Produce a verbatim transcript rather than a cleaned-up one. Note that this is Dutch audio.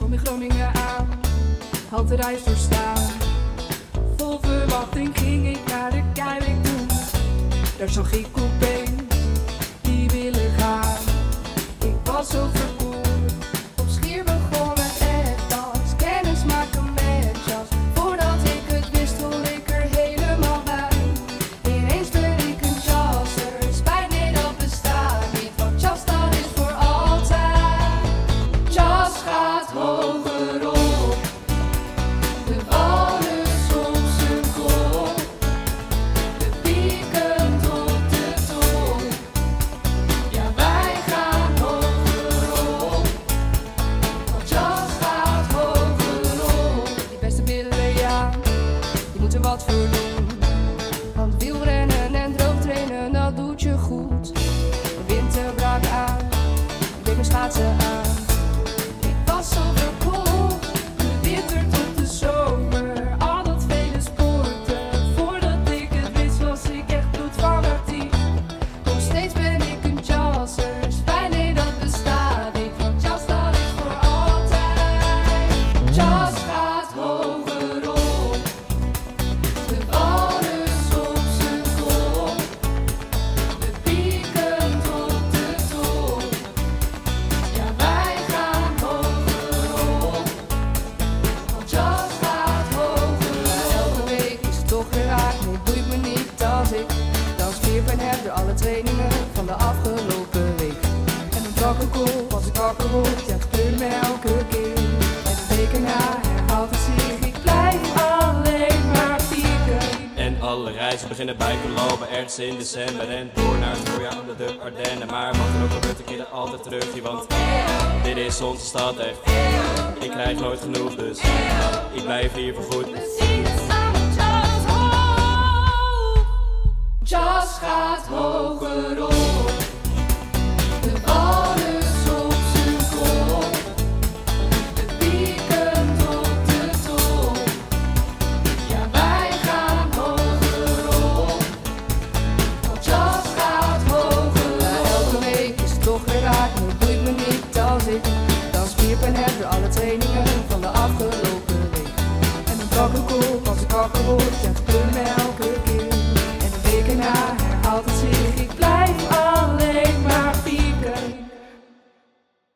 kwam in Groningen aan, had de reis doorstaan. Vol verwachting ging ik naar de Keiweek toe. Daar zag ik opeens die willen gaan. Ik was zo verkoerd, op Schier begonnen echt als kennis maken met jazz. Voordat ik het wist voel ik er helemaal bij. Ineens ben ik een jazzer, spijt nee dat bestaat niet, want jazz dat is voor altijd. Jazz gaat hoger op, de walrus op zijn kop, de pieken tot de top. Ja, wij gaan hoger op, want jazz gaat hoger op. Die beste middelen, ja, die moeten wat voor doen. Want wielrennen en droomtrainen, dat doet je goed. De winter brak aan, ik deed mijn schaatsen aan. Ik was zo verkoeld, de winter tot de zomer. Al dat vele sporten, voordat ik het wist was ik echt bloedfanatiek. Nog steeds ben ik een jazzer, spijt nee dat bestaat niet, want jazz dat is voor altijd. Jazz gaat hoger op, de walrus op zijn kop, de pieken tot de top. Ja, wij gaan hoger op, want jazz gaat hoger op. Elke week is het toch geraakt, nee boeit me niet als ik dan spierpijn heb door alle trainingen van de afgelopen week. En een trakkelkop als ik wakker word, ja het gebeurt me elke keer. En de weken na herhaalt het zich, ik blijf alleen maar pieken. En alle reizen beginnen bij lopen ergens in december. En door naar het voorjaar onder de Ardennen. Maar wat er ook gebeurt, ik keer er altijd terug hier. Want dit is onze stad echt. Ik krijg nooit genoeg, dus ik blijf hier voorgoed. We zien het samen, jazz hoog. Jazz gaat hoger op, de walrus op zijn kop, de pieken tot de top. Ja, wij gaan hoger op, want jazz gaat hoger op. Elke week is het toch geraakt, maar het boeit me niet als ik dan spierpijn heb door alle trainingen van de afgelopen week. En een trakkelkop als ik wakker word, ja het gebeurt